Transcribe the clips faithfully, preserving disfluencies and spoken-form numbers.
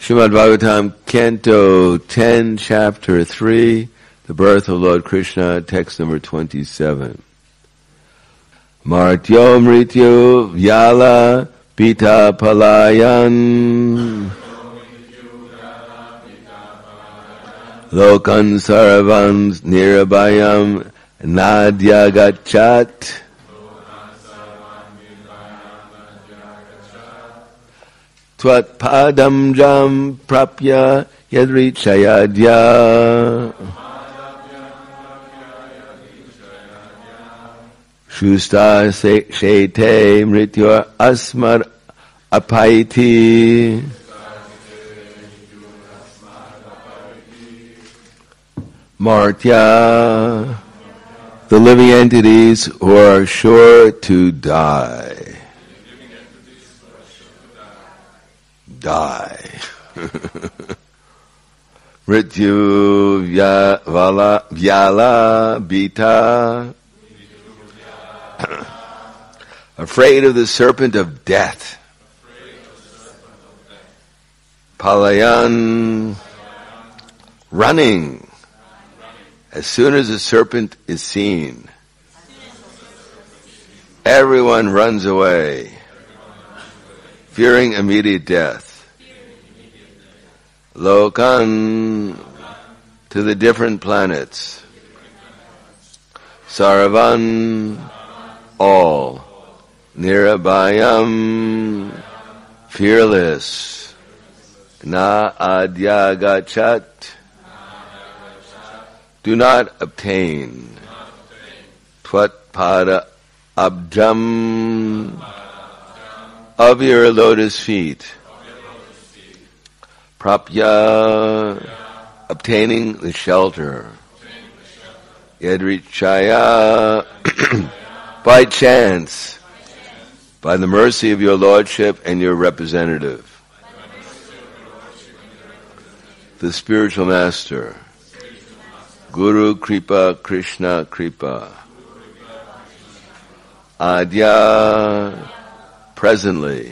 Srimad Bhagavatam, Canto ten, Chapter three, The Birth of Lord Krishna, text number twenty-seven. Martyo mrityu vyala pita palayan lokan sarvan nirabhayam nadya gachat Tvat padam jam prapya yadrichayadya Shusta shete mrityor asmar apaiti Martya, the living entities who are sure to die. Die. Mrityu vyala vyala bita. Afraid of the serpent of death. Palayan. Running. As soon as the serpent is seen, everyone runs away, fearing immediate death. Lokan, to the different planets. Saravan, all. Nirabhayam, fearless. Na adyagachat, do not obtain. Tvat pada abjam, of your lotus feet. Prapya, obtaining the shelter. Yadrichaya, by chance, by the mercy of your lordship and your representative, the spiritual master. Guru Kripa Krishna Kripa. Adya, presently.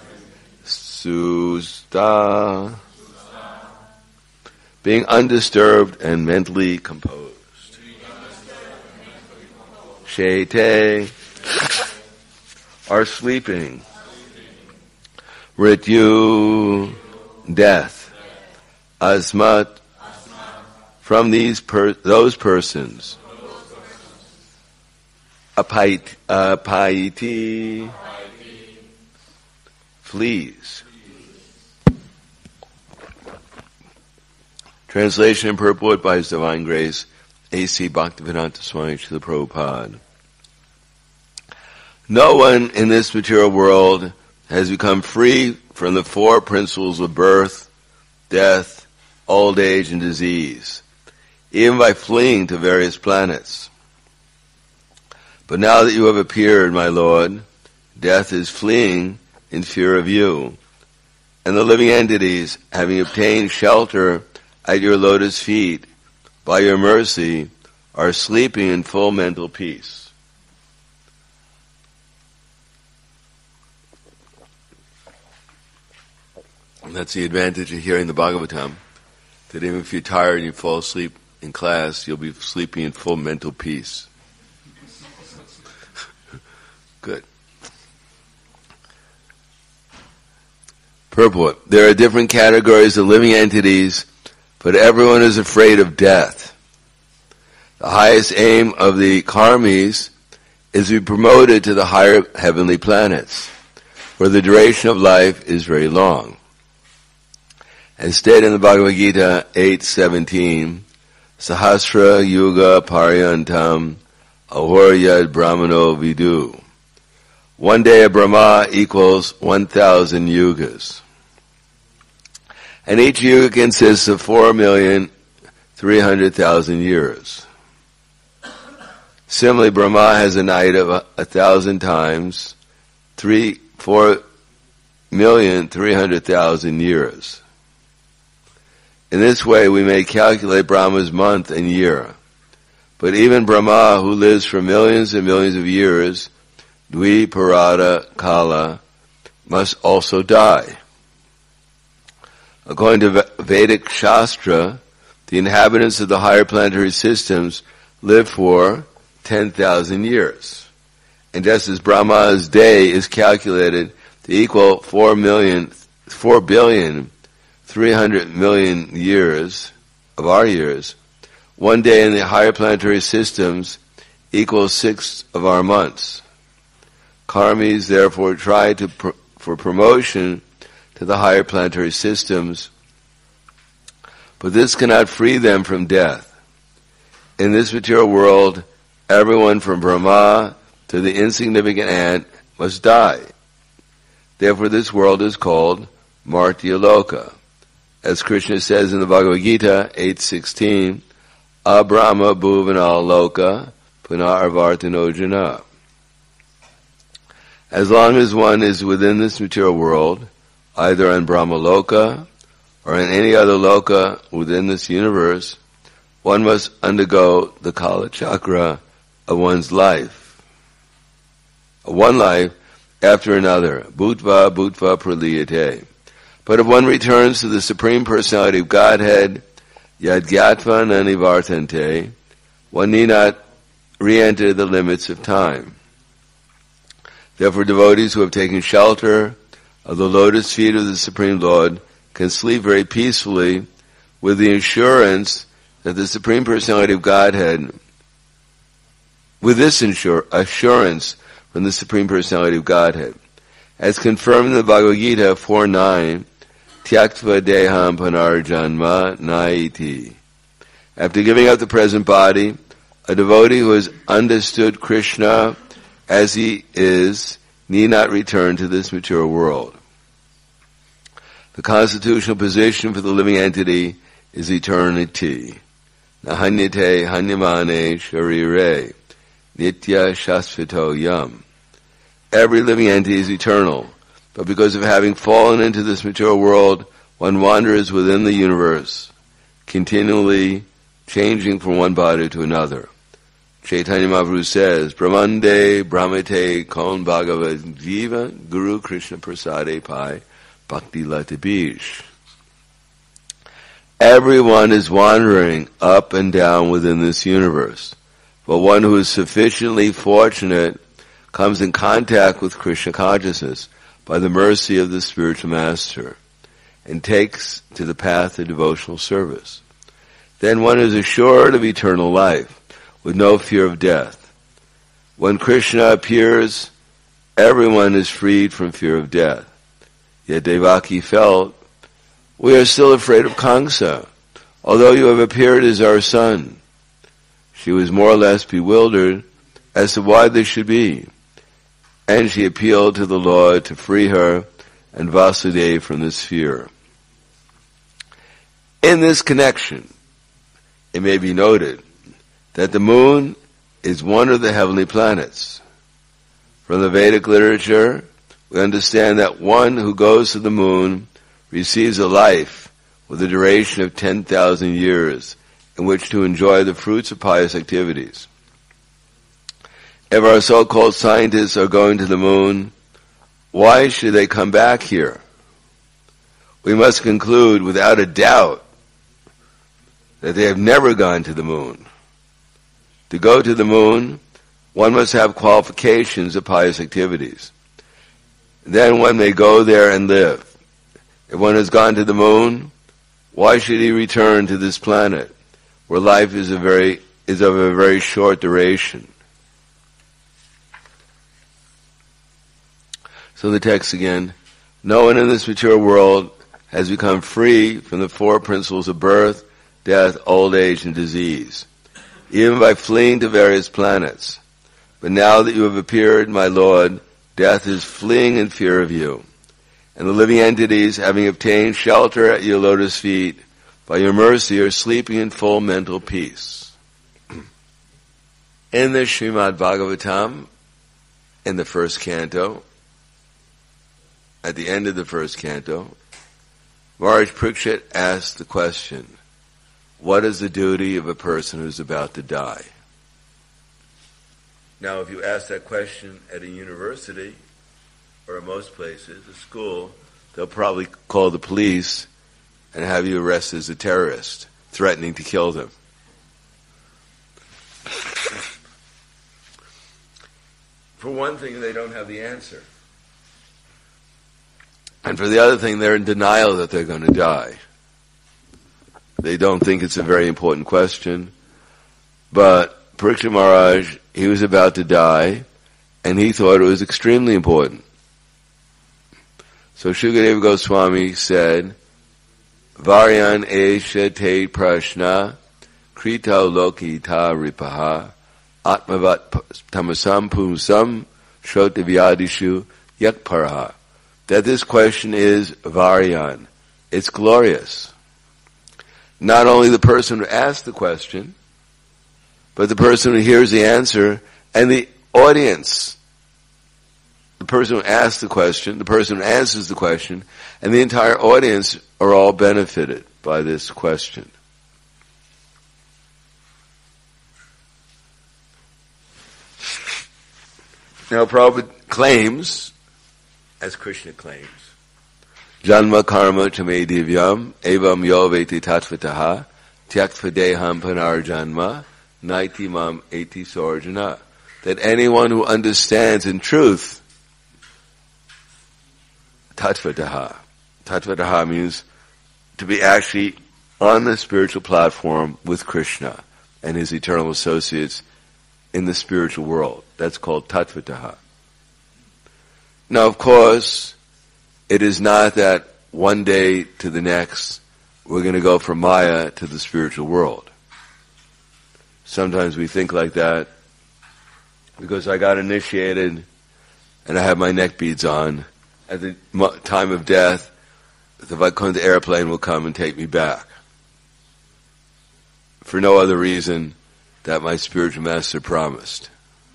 Susta, being undisturbed and mentally composed. Shete, are sleeping. Rityu, death. Asmat, from these per, those persons. Apait, apaiti, flees. Translation and purport by His Divine Grace, A C Bhaktivedanta Swami Srila Prabhupada. No one in this material world has become free from the four principles of birth, death, old age, and disease, even by fleeing to various planets. But now that you have appeared, my Lord, death is fleeing in fear of you, and the living entities, having obtained shelter at your lotus feet, by your mercy, are sleeping in full mental peace. And that's the advantage of hearing the Bhagavatam, that even if you're tired and you fall asleep in class, you'll be sleeping in full mental peace. Good. Purport. There are different categories of living entities, but everyone is afraid of death. The highest aim of the karmis is to be promoted to the higher heavenly planets, where the duration of life is very long. As stated in the Bhagavad Gita eight seventeen, Sahasra Yuga Paryantam Ahoryad Brahmano Vidu. One day of Brahma equals one thousand yugas. And each yuga consists of four million three hundred thousand years. Similarly, Brahma has a night of a, a thousand times, three, four million three hundred thousand years. In this way, we may calculate Brahma's month and year. But even Brahma, who lives for millions and millions of years, Dvi Parada Kala, must also die. According to Vedic Shastra, the inhabitants of the higher planetary systems live for ten thousand years. And just as Brahma's day is calculated to equal four million, four billion, three hundred million years of our years, one day in the higher planetary systems equals six of our months. Karmis therefore try to pr- for promotion to the higher planetary systems, but this cannot free them from death. In this material world, everyone from Brahma to the insignificant ant must die. Therefore this world is called Martya Loka. As Krishna says in the Bhagavad Gita eight sixteen, Abrahma bhuvanal loka punarvartino jana. As long as one is within this material world, either on Brahma Loka or in any other loka within this universe, one must undergo the Kala Chakra of one's life. One life after another. Bhutva bhutva praliyate. But if one returns to the Supreme Personality of Godhead, yadgyatva nanivartante, one need not re-enter the limits of time. Therefore devotees who have taken shelter of the lotus feet of the Supreme Lord can sleep very peacefully with the assurance that the Supreme Personality of Godhead, with this insur- assurance from the Supreme Personality of Godhead, as confirmed in the Bhagavad Gita four nine, Tyaktva deham panarjanma naiti. After giving up the present body, a devotee who has understood Krishna as he is need not return to this material world. The constitutional position for the living entity is eternity. Nahanyate hanyamane sharire nitya shasvito yam. Every living entity is eternal, but because of having fallen into this material world, one wanders within the universe, continually changing from one body to another. Chaitanya Mahaprabhu says, Brahmande Brahmate Kon Bhagavad Jiva Guru Krishna Prasade Pai Bhakti Lata Bij. Everyone is wandering up and down within this universe, but one who is sufficiently fortunate comes in contact with Krishna consciousness by the mercy of the spiritual master and takes to the path of devotional service. Then one is assured of eternal life, with no fear of death. When Krishna appears, everyone is freed from fear of death. Yet Devaki felt, we are still afraid of Kamsa, although you have appeared as our son. She was more or less bewildered as to why this should be, and she appealed to the Lord to free her and Vasudeva from this fear. In this connection, it may be noted that the moon is one of the heavenly planets. From the Vedic literature, we understand that one who goes to the moon receives a life with a duration of ten thousand years in which to enjoy the fruits of pious activities. If our so-called scientists are going to the moon, why should they come back here? We must conclude without a doubt that they have never gone to the moon. To go to the moon, one must have qualifications of pious activities. Then one may go there and live. If one has gone to the moon, why should he return to this planet, where life is a very is of a very short duration? So the text again, no one in this material world has become free from the four principles of birth, death, old age, and disease, even by fleeing to various planets. But now that you have appeared, my Lord, death is fleeing in fear of you. And the living entities, having obtained shelter at your lotus feet, by your mercy are sleeping in full mental peace. In the Srimad Bhagavatam, in the first canto, at the end of the first canto, Maharaj Parikshit asked the question, what is the duty of a person who's about to die? Now, if you ask that question at a university, or in most places, a school, they'll probably call the police and have you arrested as a terrorist, threatening to kill them. For one thing, they don't have the answer. And for the other thing, they're in denial that they're going to die. They don't think it's a very important question. But Parikshit Maharaj, he was about to die, and he thought it was extremely important. So Shukadeva Goswami said, Varyan esha te prashna krita lokita ripaha atmavat tamasam pumsam shrotavyadishu yakparaha. That this question is Varyan. It's glorious. Not only the person who asked the question, but the person who hears the answer, and the audience. The person who asks the question, the person who answers the question, and the entire audience are all benefited by this question. Now Prabhupada claims, as Krishna claims, Janma karma chame divyam evam yo veti tatvataha tyaktva panarjanma naiti mam eti sarjana. That anyone who understands in truth tatvataha. Tatvataha means to be actually on the spiritual platform with Krishna and his eternal associates in the spiritual world. That's called tatvataha. Now, of course, it is not that one day to the next we're going to go from Maya to the spiritual world. Sometimes we think like that because I got initiated and I have my neck beads on. At the time of death, the Vaikuntha airplane will come and take me back. For no other reason that my spiritual master promised.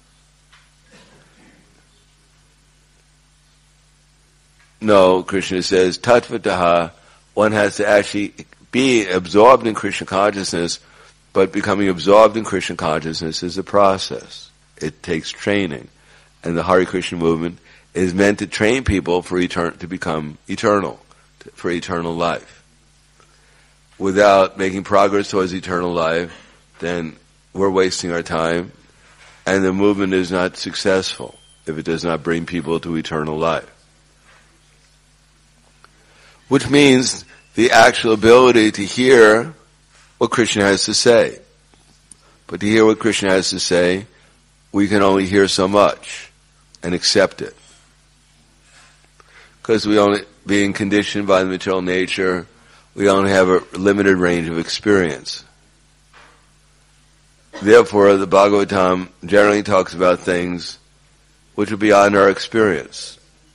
No, Krishna says, tatvataha, one has to actually be absorbed in Krishna consciousness, but becoming absorbed in Krishna consciousness is a process. It takes training. And the Hare Krishna movement is meant to train people for etern- to become eternal, for eternal life. Without making progress towards eternal life, then we're wasting our time, and the movement is not successful if it does not bring people to eternal life. Which means the actual ability to hear what Krishna has to say. But to hear what Krishna has to say, we can only hear so much and accept it. Because we only, being conditioned by the material nature, we only have a limited range of experience. Therefore, the Bhagavatam generally talks about things which are beyond our experience.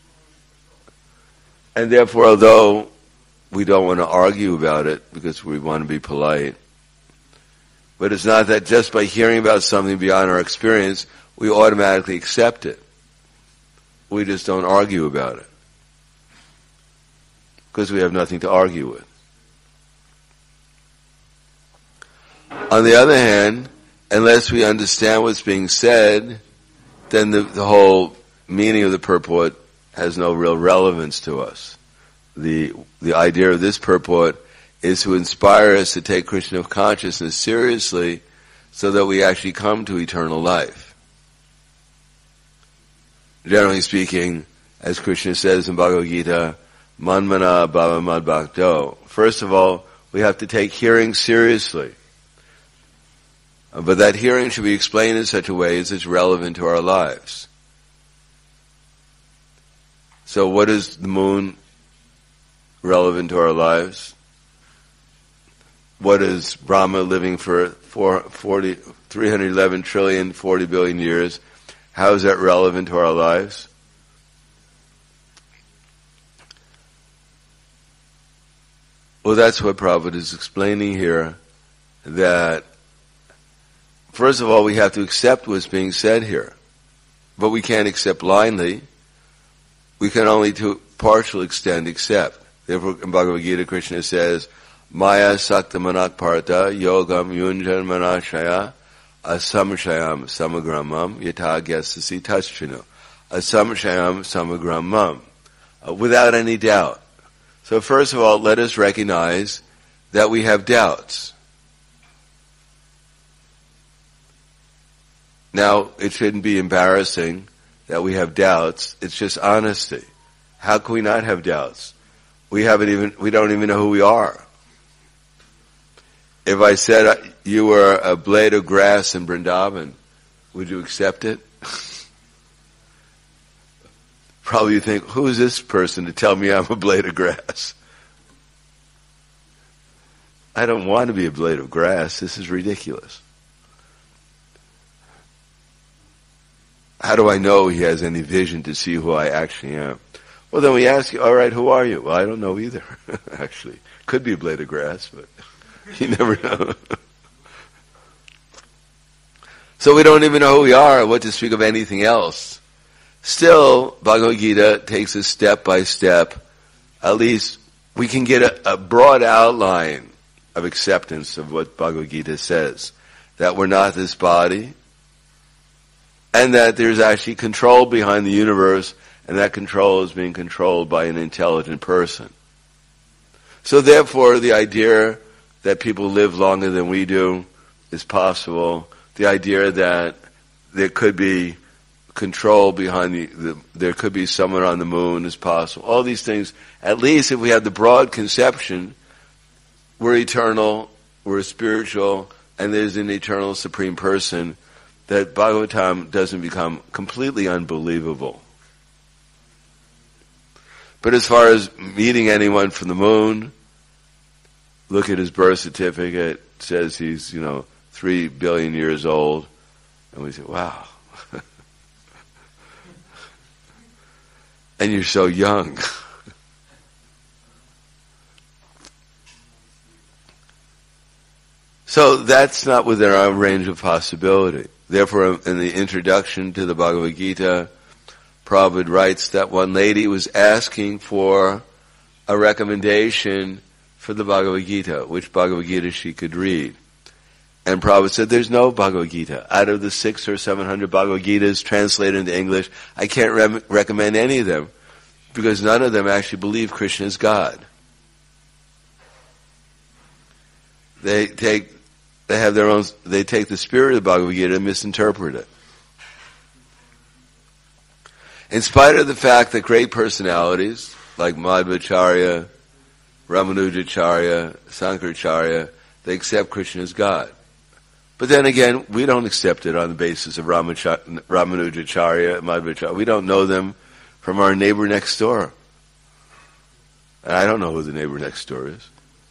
And therefore, although we don't want to argue about it because we want to be polite, but it's not that just by hearing about something beyond our experience, we automatically accept it. We just don't argue about it because we have nothing to argue with. On the other hand, unless we understand what's being said, then the, the whole meaning of the purport has no real relevance to us. The the idea of this purport is to inspire us to take Krishna consciousness seriously so that we actually come to eternal life. Generally speaking, as Krishna says in Bhagavad Gita, Manmana Bhava Mad Bhakto. First of all, we have to take hearing seriously. But that hearing should be explained in such a way as it's relevant to our lives. So what is the moon relevant to our lives? What is Brahma living for forty, three hundred eleven trillion, forty billion years? How is that relevant to our lives? Well, that's what Prabhupada is explaining here, that first of all, we have to accept what's being said here. But we can't accept blindly. We can only to a partial extent accept. Therefore, in Bhagavad Gita, Krishna says, Maya sakta manak parta yogam yunjan manashaya asamshayam samagramam yata gyasasi tachchinu. Asamshayam samagramam. Uh, without any doubt. So first of all, let us recognize that we have doubts. Now, it shouldn't be embarrassing that we have doubts. It's just honesty. How can we not have doubts? We haven't even, we don't even know who we are. If I said you were a blade of grass in Vrindavan, would you accept it? Probably you think, who is this person to tell me I'm a blade of grass? I don't want to be a blade of grass. This is ridiculous. How do I know he has any vision to see who I actually am? Well, then we ask you, all right, who are you? Well, I don't know either, actually. Could be a blade of grass, but you never know. So we don't even know who we are, what to speak of anything else. Still, Bhagavad Gita takes us step by step. At least we can get a, a broad outline of acceptance of what Bhagavad Gita says. That we're not this body, and that there's actually control behind the universe, and that control is being controlled by an intelligent person. So therefore, the idea that people live longer than we do is possible. The idea that there could be control behind the, the, there could be someone on the moon is possible. All these things, at least if we have the broad conception, we're eternal, we're spiritual, and there's an eternal supreme person, that Bhagavatam doesn't become completely unbelievable. But as far as meeting anyone from the moon, look at his birth certificate, it says he's, you know, three billion years old, and we say, wow. And you're so young. So that's not within our range of possibility. Therefore, in the introduction to the Bhagavad Gita, Prabhupada writes that one lady was asking for a recommendation for the Bhagavad Gita, which Bhagavad Gita she could read. And Prabhupada said, there's no Bhagavad Gita. Out of the six or seven hundred Bhagavad Gitas translated into English, I can't re- recommend any of them, because none of them actually believe Krishna is God. They take, they have their own, they take the spirit of the Bhagavad Gita and misinterpret it. In spite of the fact that great personalities, like Madhvacharya, Ramanujacharya, Sankaracharya, they accept Krishna as God. But then again, we don't accept it on the basis of Ramanujacharya, Madhvacharya. We don't know them from our neighbor next door. And I don't know who the neighbor next door is.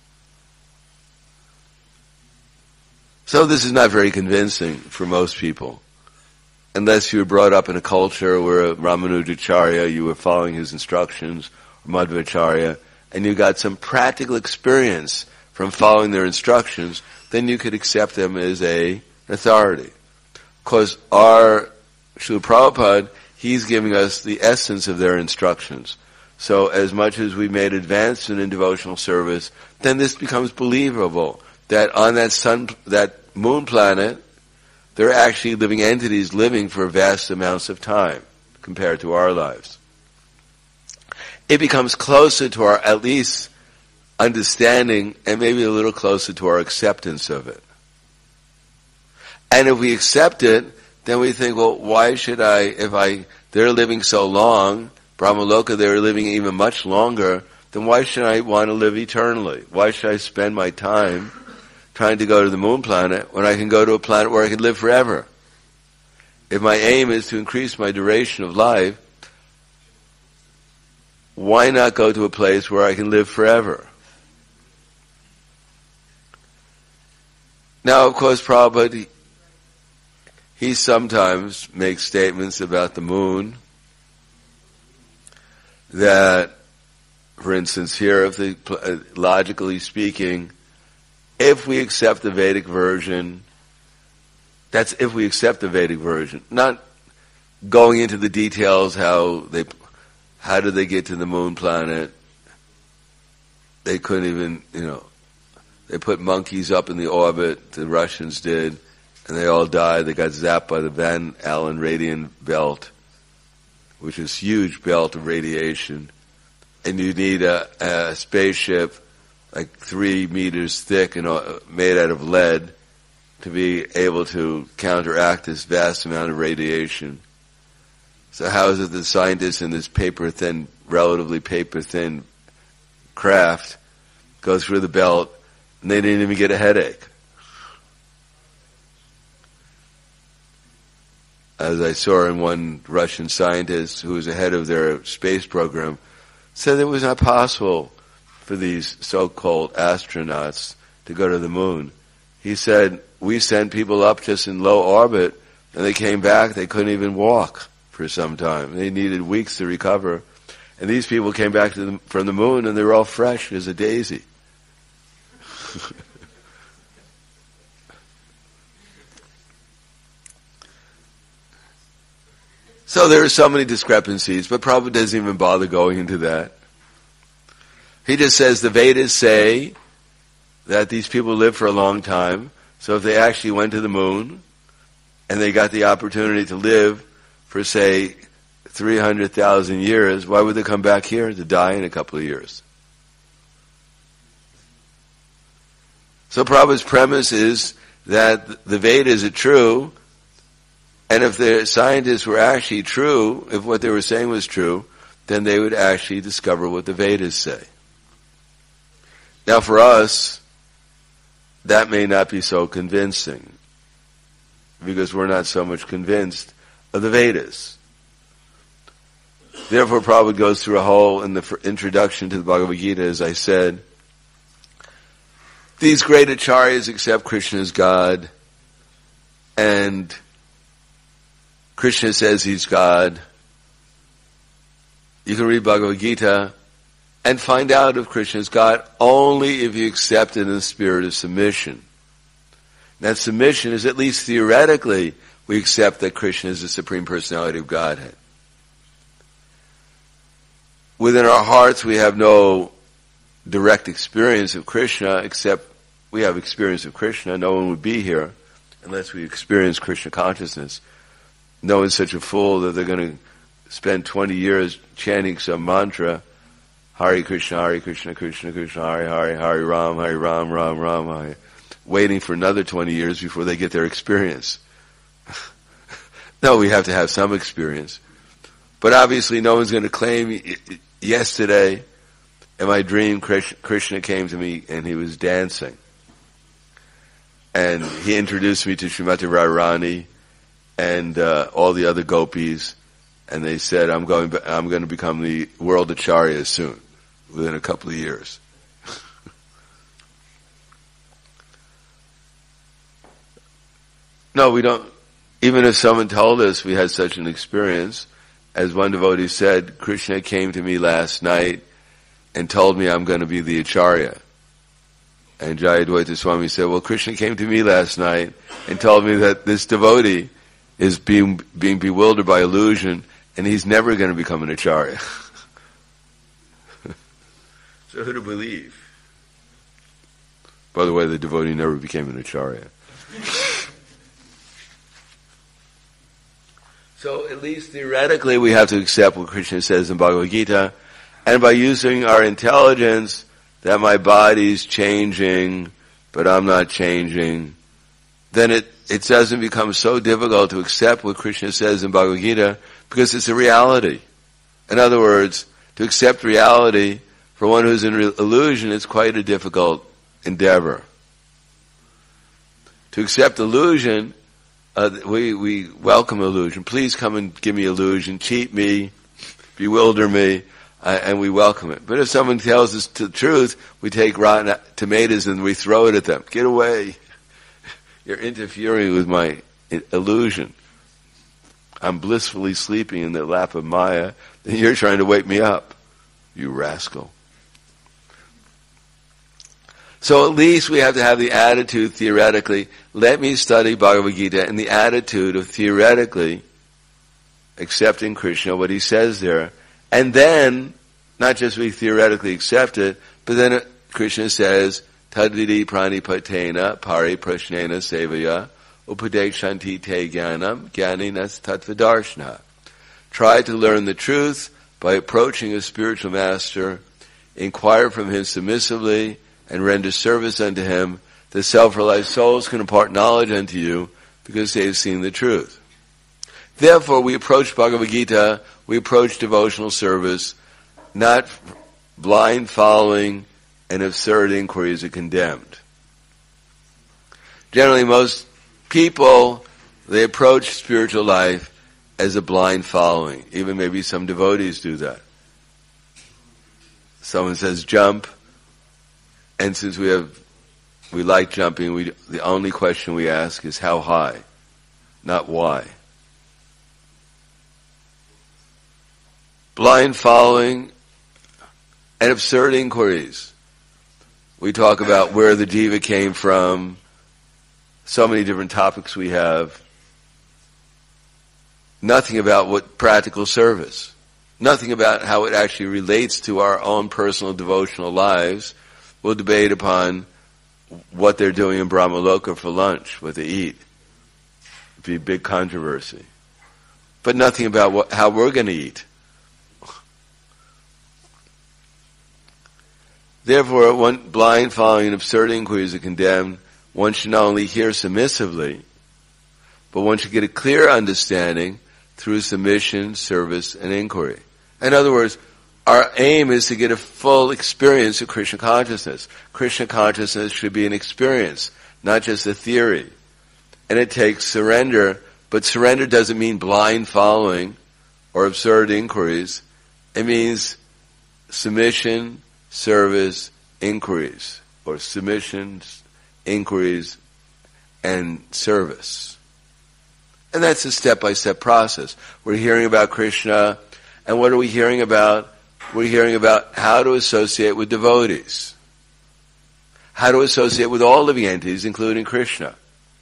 So this is not very convincing for most people. Unless you were brought up in a culture where Ramanujacharya, you were following his instructions, or Madhvacharya, and you got some practical experience from following their instructions, then you could accept them as a authority. Because our Srila Prabhupada, he's giving us the essence of their instructions. So as much as we made advancement in devotional service, then this becomes believable, that on that sun, that moon planet, there are actually living entities living for vast amounts of time compared to our lives. It becomes closer to our, at least, understanding, and maybe a little closer to our acceptance of it. And if we accept it, then we think, well, why should I, if I, they're living so long, Brahmaloka, they're living even much longer, then why should I want to live eternally? Why should I spend my time trying to go to the moon planet when I can go to a planet where I can live forever? If my aim is to increase my duration of life, why not go to a place where I can live forever? Now, of course, Prabhupada, he, he sometimes makes statements about the moon that, for instance, here, if the, logically speaking, if we accept the Vedic version, that's if we accept the Vedic version, not going into the details how they, how did they get to the moon planet? They couldn't even, you know, they put monkeys up in the orbit, the Russians did, and they all died. They got zapped by the Van Allen radiant belt, which is a huge belt of radiation. and you need a, a spaceship like three meters thick and uh, made out of lead to be able to counteract this vast amount of radiation. So how is it that scientists in this paper-thin, relatively paper-thin craft go through the belt and they didn't even get a headache? As I saw in one Russian scientist who was ahead of their space program, said it was not possible for these so-called astronauts to go to the moon. He said, we sent people up just in low orbit, and they came back, they couldn't even walk for some time. They needed weeks to recover. And these people came back to the, from the moon, and they were all fresh as a daisy. So there are so many discrepancies, but Prabhupada doesn't even bother going into that. He just says the Vedas say that these people live for a long time, so if they actually went to the moon and they got the opportunity to live for, say, three hundred thousand years, why would they come back here to die in a couple of years? So Prabhupada's premise is that the Vedas are true, and if the scientists were actually true, if what they were saying was true, then they would actually discover what the Vedas say. Now for us, that may not be so convincing, because we're not so much convinced of the Vedas. Therefore, Prabhupada goes through a whole, in the introduction to the Bhagavad Gita, as I said, these great acharyas accept Krishna as God, and Krishna says he's God. You can read Bhagavad Gita and find out if Krishna is God only if you accept it in the spirit of submission. That submission is, at least theoretically, we accept that Krishna is the Supreme Personality of Godhead. Within our hearts we have no direct experience of Krishna, except we have experience of Krishna. No one would be here unless we experience Krishna consciousness. No one's such a fool that they're going to spend twenty years chanting some mantra, Hare Krishna, Hare Krishna, Krishna Krishna, Hare Hare, Hare Ram, Hare Ram, Ram Ram, Hare, waiting for another twenty years before they get their experience. No, we have to have some experience. But obviously no one's going to claim, yesterday in my dream Krishna came to me and he was dancing. And he introduced me to Srimati Radharani and uh, all the other gopis, and they said, I'm going I'm going to become the world acharya soon, within a couple of years. No, we don't. Even if someone told us we had such an experience, as one devotee said, Krishna came to me last night and told me I'm going to be the acharya. And Jayadvaita Swami said, well, Krishna came to me last night and told me that this devotee is being being bewildered by illusion, and he's never going to become an acharya. So who to believe? By the way, the devotee never became an acharya. So at least theoretically we have to accept what Krishna says in Bhagavad Gita, and by using our intelligence that my body's changing, but I'm not changing, then it, it doesn't become so difficult to accept what Krishna says in Bhagavad Gita, because it's a reality. In other words, to accept reality for one who's in illusion is quite a difficult endeavor. To accept illusion, uh, we, we welcome illusion. Please come and give me illusion, cheat me, bewilder me, uh, and we welcome it. But if someone tells us the truth, we take rotten tomatoes and we throw it at them. Get away. You're interfering with my illusion. I'm blissfully sleeping in the lap of Maya, and you're trying to wake me up, you rascal. So at least we have to have the attitude, theoretically, let me study Bhagavad Gita in the attitude of theoretically accepting Krishna, what he says there, and then, not just we theoretically accept it, but then Krishna says, Tadvidi pranipatena pari prashnena sevaya upadekshanti te jnanam jnaninas tattvadarshana. Try to learn the truth by approaching a spiritual master, inquire from him submissively, and render service unto him, the self-realized souls can impart knowledge unto you, because they have seen the truth. Therefore, we approach Bhagavad Gita, we approach devotional service, not blind following and absurd inquiries are condemned. Generally, most people, they approach spiritual life as a blind following. Even maybe some devotees do that. Someone says jump, and since we have, we like jumping, we, the only question we ask is how high, not why. Blind following and absurd inquiries. We talk about where the jiva came from, so many different topics we have. Nothing about what practical service. Nothing about how it actually relates to our own personal devotional lives. We'll debate upon what they're doing in Brahmaloka for lunch, what they eat. It'd be a big controversy. But nothing about what, how we're going to eat. Therefore, one blind following and absurd inquiries are condemned. One should not only hear submissively, but one should get a clear understanding through submission, service, and inquiry. In other words, our aim is to get a full experience of Krishna consciousness. Krishna consciousness should be an experience, not just a theory. And it takes surrender, but surrender doesn't mean blind following or absurd inquiries. It means submission, service, inquiries, or submissions, inquiries, and service. And that's a step-by-step process. We're hearing about Krishna, and what are we hearing about? We're hearing about how to associate with devotees. How to associate with all living entities, including Krishna.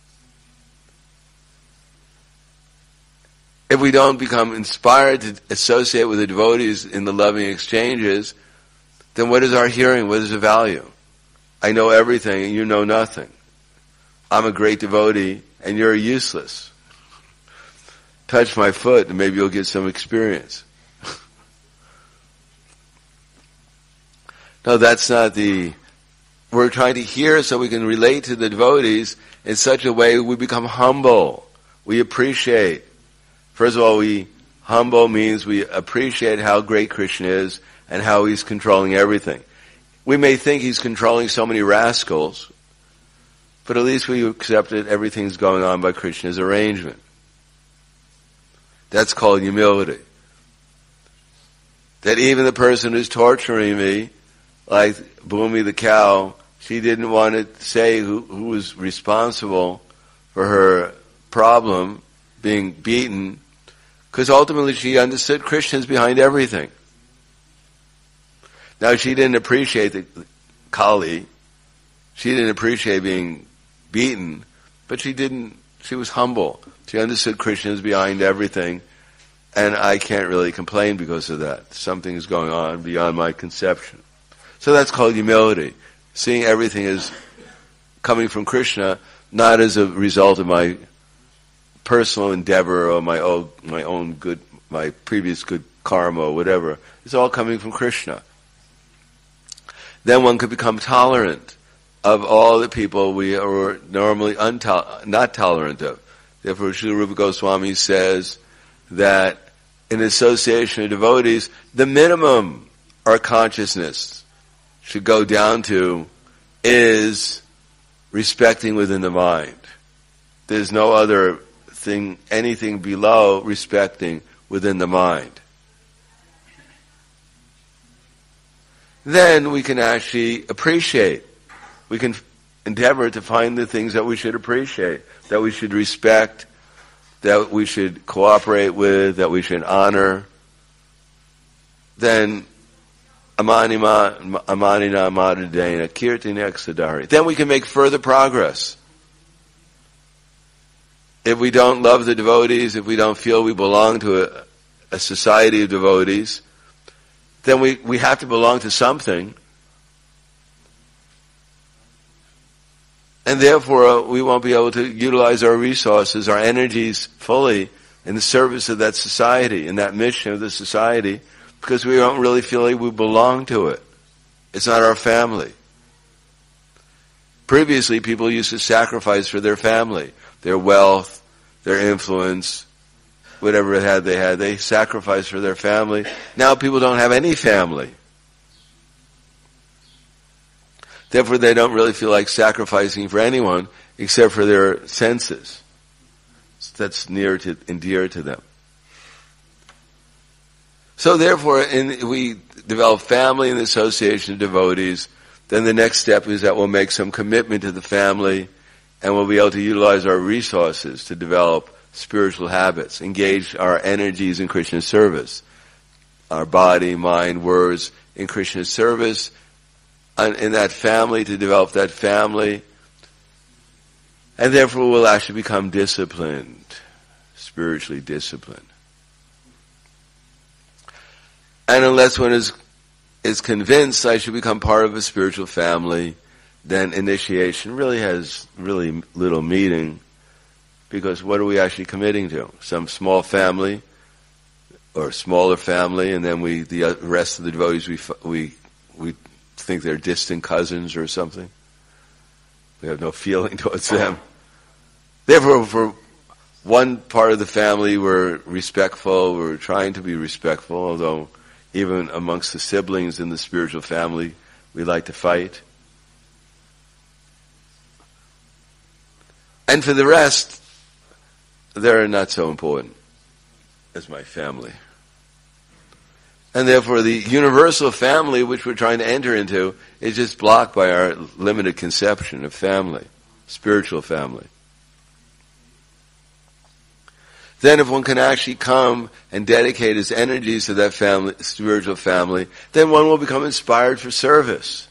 If we don't become inspired to associate with the devotees in the loving exchanges, then what is our hearing? What is the value? I know everything and you know nothing. I'm a great devotee and you're useless. Touch my foot and maybe you'll get some experience. No, that's not the... We're trying to hear so we can relate to the devotees in such a way we become humble. We appreciate. First of all, we humble means we appreciate how great Krishna is and how he's controlling everything. We may think he's controlling so many rascals, but at least we accept that everything's going on by Krishna's arrangement. That's called humility. That even the person who's torturing me, like Bhumi the cow, she didn't want to say who, who was responsible for her problem, being beaten, because ultimately she understood Krishna's behind everything. Now she didn't appreciate the Kali, she didn't appreciate being beaten, but she didn't, she was humble. She understood Krishna's behind everything, and I can't really complain because of that. Something's going on beyond my conception. So that's called humility. Seeing everything as coming from Krishna, not as a result of my personal endeavor or my own, my own good, my previous good karma or whatever. It's all coming from Krishna. Then one could become tolerant of all the people we are normally unto- not tolerant of. Therefore, Srila Rupa Goswami says that in association of devotees, the minimum our consciousness should go down to is respecting within the mind. There's no other thing, anything below respecting within the mind. Then we can actually appreciate. We can endeavor to find the things that we should appreciate, that we should respect, that we should cooperate with, that we should honor. Then Amanima, Amanina Madhudena, Kirtina Eksadari. Then we can make further progress. If we don't love the devotees, if we don't feel we belong to a, a society of devotees, then we, we have to belong to something. And therefore, uh, we won't be able to utilize our resources, our energies fully in the service of that society, in that mission of the society. because we don't really feel like we belong to it. It's not our family. Previously, people used to sacrifice for their family, their wealth, their influence, whatever it had they had. They sacrificed for their family. Now people don't have any family. Therefore, they don't really feel like sacrificing for anyone except for their senses. That's near to and dear to them. So therefore, in, we develop family and the association of devotees. Then the next step is that we'll make some commitment to the family, and we'll be able to utilize our resources to develop spiritual habits, engage our energies in Krishna's service, our body, mind, words in Krishna's service, and in that family, to develop that family, and therefore we'll actually become disciplined, spiritually disciplined. And unless one is is convinced I should become part of a spiritual family, then initiation really has really little meaning, because what are we actually committing to? Some small family or smaller family, and then we the rest of the devotees we we we think they're distant cousins or something. We have no feeling towards them. Therefore, for one part of the family, we're respectful. We're trying to be respectful, although even amongst the siblings in the spiritual family, we like to fight. And for the rest, they're not so important as my family. And therefore the universal family which we're trying to enter into is just blocked by our limited conception of family, spiritual family. Then if one can actually come and dedicate his energies to that family, spiritual family, then one will become inspired for service.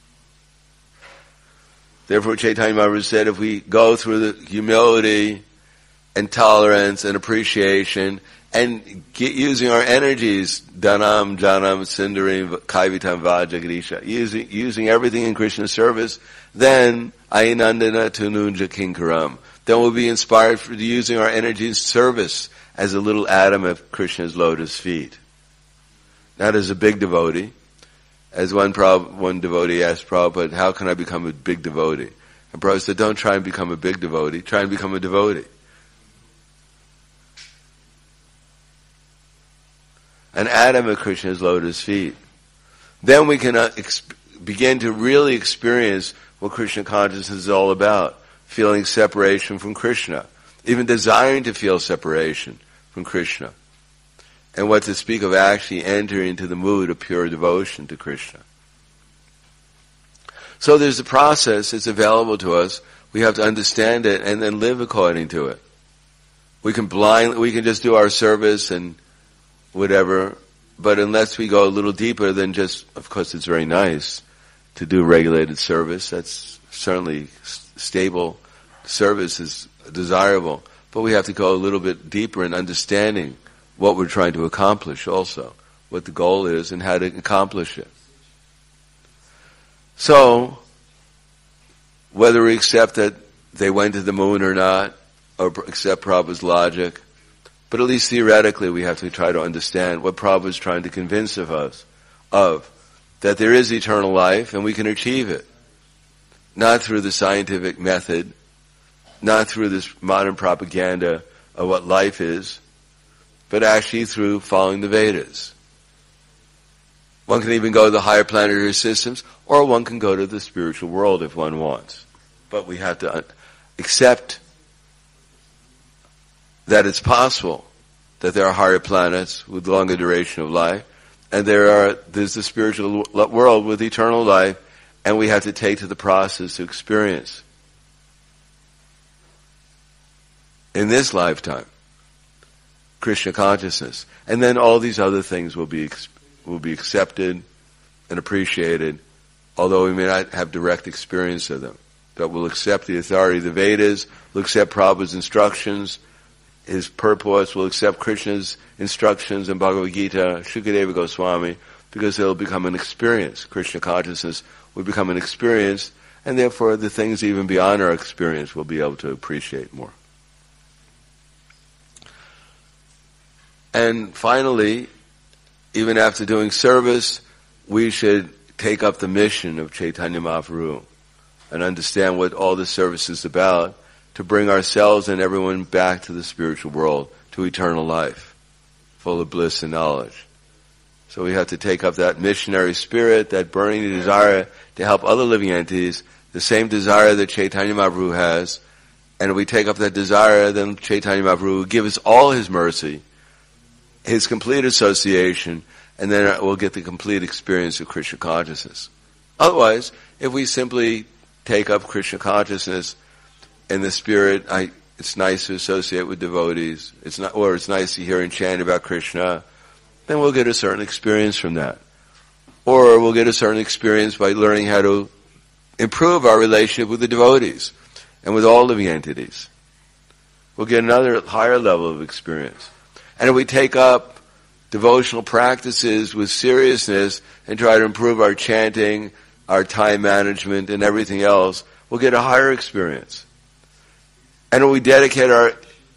Therefore Chaitanya Mahaprabhu said, if we go through the humility and tolerance and appreciation and get using our energies, Dhanam, Janam, Sundarim, Kaivitam, Vajagadisha, using, using everything in Krishna's service, then Ainandana Tununja Kinkaram. Then we'll be inspired for using our energy in service as a little atom of Krishna's lotus feet. Not as a big devotee. As one Prabhupada, one devotee asked Prabhupada, how can I become a big devotee? And Prabhupada said, don't try and become a big devotee, try and become a devotee. An atom of Krishna's lotus feet. Then we can uh, exp- begin to really experience what Krishna consciousness is all about. Feeling separation from Krishna, even desiring to feel separation from Krishna. And what to speak of actually entering into the mood of pure devotion to Krishna. So there's a process, it's available to us, we have to understand it and then live according to it. We can blind, we can just do our service and whatever, but unless we go a little deeper than just, of course it's very nice to do regulated service, that's certainly stable service is desirable, but we have to go a little bit deeper in understanding what we're trying to accomplish also, what the goal is and how to accomplish it. So, whether we accept that they went to the moon or not, or accept Prabhupada's logic, but at least theoretically we have to try to understand what Prabhupada is trying to convince of us, of, that there is eternal life and we can achieve it. Not through the scientific method, not through this modern propaganda of what life is, but actually through following the Vedas. One can even go to the higher planetary systems, or one can go to the spiritual world if one wants. But we have to accept that it's possible that there are higher planets with longer duration of life, and there are there's the spiritual world with eternal life, and we have to take to the process to experience in this lifetime Krishna consciousness, and then all these other things will be will be accepted and appreciated, although we may not have direct experience of them. But we'll accept the authority of the Vedas, we'll accept Prabhupada's instructions, his purports, we'll accept Krishna's instructions in Bhagavad Gita, Shukadeva Goswami, because they'll become an experience. Krishna consciousness will become an experience, and therefore the things even beyond our experience we'll be able to appreciate more. And finally, even after doing service, we should take up the mission of Chaitanya Mahaprabhu and understand what all this service is about, to bring ourselves and everyone back to the spiritual world, to eternal life, full of bliss and knowledge. So we have to take up that missionary spirit, that burning desire to help other living entities, the same desire that Chaitanya Mahaprabhu has. And if we take up that desire, then Chaitanya Mahaprabhu will give us all his mercy, his complete association, and then we'll get the complete experience of Krishna consciousness. Otherwise, if we simply take up Krishna consciousness in the spirit, I, it's nice to associate with devotees, it's not, or it's nice to hear and chant about Krishna, then we'll get a certain experience from that. Or we'll get a certain experience by learning how to improve our relationship with the devotees and with all living entities. We'll get another higher level of experience. And if we take up devotional practices with seriousness and try to improve our chanting, our time management, and everything else, we'll get a higher experience. And if we dedicate our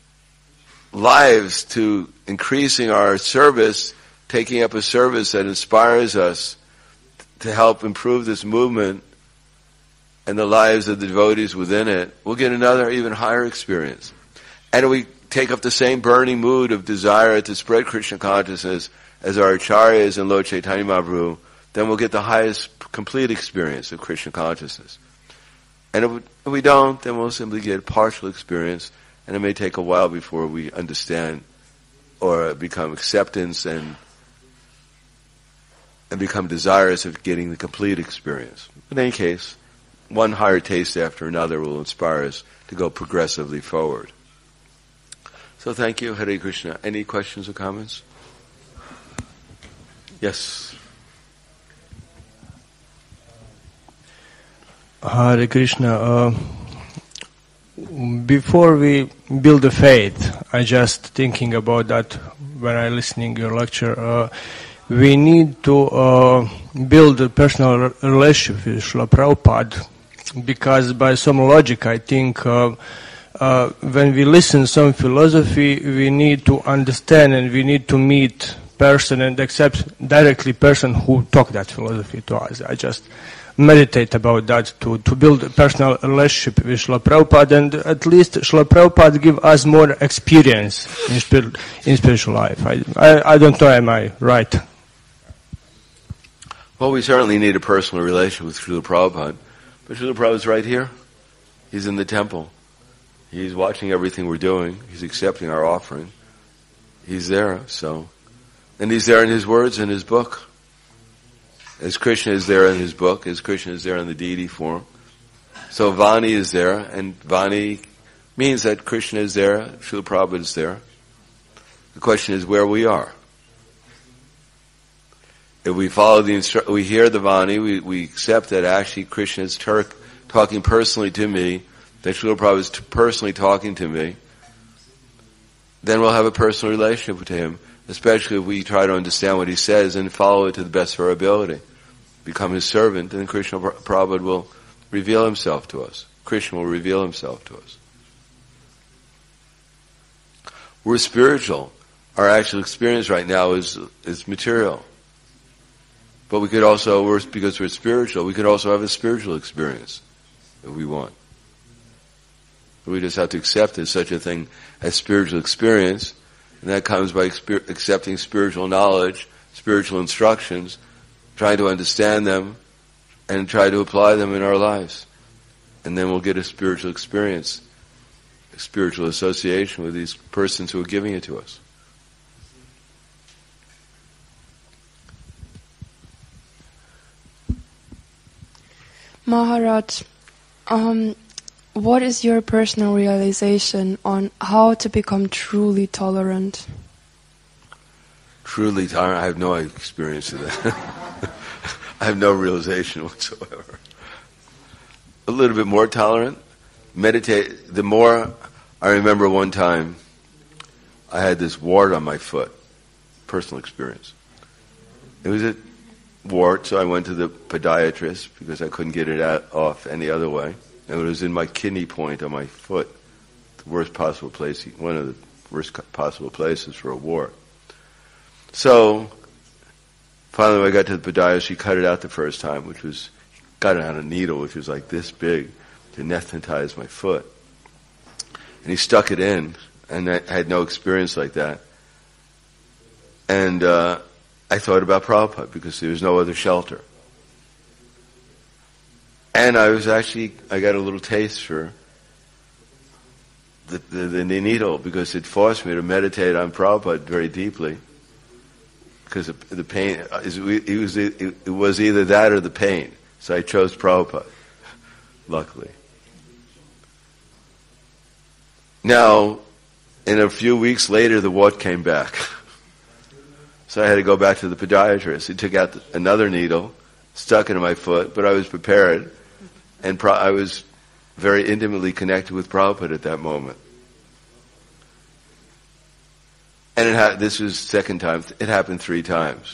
lives to increasing our service, taking up a service that inspires us to help improve this movement and the lives of the devotees within it, we'll get another even higher experience. And if we take up the same burning mood of desire to spread Krishna consciousness as our acharyas and Lord Chaitanya Mahaprabhu, then we'll get the highest complete experience of Krishna consciousness. And if we, if we don't, then we'll simply get partial experience, and it may take a while before we understand or become acceptance and and become desirous of getting the complete experience. In any case, one higher taste after another will inspire us to go progressively forward. So thank you, Hare Krishna. Any questions or comments? Yes. Hare Krishna. Uh, before we build a faith, I just thinking about that when I listening your lecture. Uh, we need to uh, build a personal re- relationship with Srila Prabhupada, because by some logic, I think uh, uh, when we listen some philosophy, we need to understand and we need to meet person and accept directly person who talk that philosophy to us. I just meditate about that to, to build a personal relationship with Srila Prabhupada, and at least Srila Prabhupada give us more experience in, spir- in spiritual life. I, I, I don't know, am I right? Well, we certainly need a personal relation with Srila Prabhupada. But Srila Prabhupada's right here. He's in the temple. He's watching everything we're doing. He's accepting our offering. He's there, so. And he's there in his words, in his book. As Krishna is there in his book, as Krishna is there in the deity form. So Vani is there, and Vani means that Krishna is there, Srila Prabhupada is there. The question is where we are. If we follow the instru- we hear the Vani, we, we accept that actually Krishna is ter- talking personally to me, that Srila Prabhupada is t- personally talking to me, then we'll have a personal relationship with him, especially if we try to understand what he says and follow it to the best of our ability. Become his servant, and Krishna Prabhupada will reveal himself to us. Krishna will reveal himself to us. We're spiritual. Our actual experience right now is is material. But we could also, we're, because we're spiritual, we could also have a spiritual experience if we want. We just have to accept there's such a thing as spiritual experience, and that comes by exper- accepting spiritual knowledge, spiritual instructions, trying to understand them, and try to apply them in our lives. And then we'll get a spiritual experience, a spiritual association with these persons who are giving it to us. Maharaj, um, what is your personal realization on how to become truly tolerant? Truly tolerant? I have no experience of that. I have no realization whatsoever. A little bit more tolerant. Meditate. The more, I remember one time, I had this wart on my foot. Personal experience. It was a wart, so I went to the podiatrist because I couldn't get it out, off any other way. And it was in my kidney point on my foot, the worst possible place, one of the worst possible places for a wart. So Finally, when I got to the podiatrist, she cut it out the first time, which was, got it on a needle, which was like this big, to anesthetize my foot. And he stuck it in, and I had no experience like that. And uh, I thought about Prabhupada, because there was no other shelter. And I was actually, I got a little taste for the, the, the needle, because it forced me to meditate on Prabhupada very deeply. Because the, the pain, it was, it was either that or the pain. So I chose Prabhupada, luckily. Now, in a few weeks later, the wart came back. So I had to go back to the podiatrist. He took out another needle, stuck it in my foot, but I was prepared. And pro- I was very intimately connected with Prabhupada at that moment. And it ha- this was the second time. It happened three times.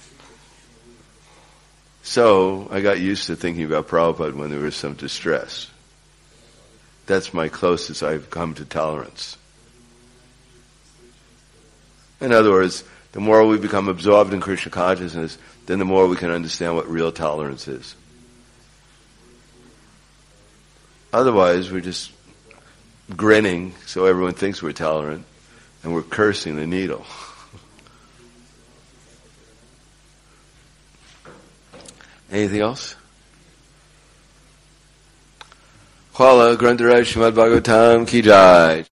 So I got used to thinking about Prabhupada when there was some distress. That's my closest I've come to tolerance. In other words, the more we become absorbed in Krishna consciousness, then the more we can understand what real tolerance is. Otherwise, we're just grinning so everyone thinks we're tolerant, and we're cursing the needle. Anything else? Khala Grantaraj Srimad Bhagavatam Ki Jai.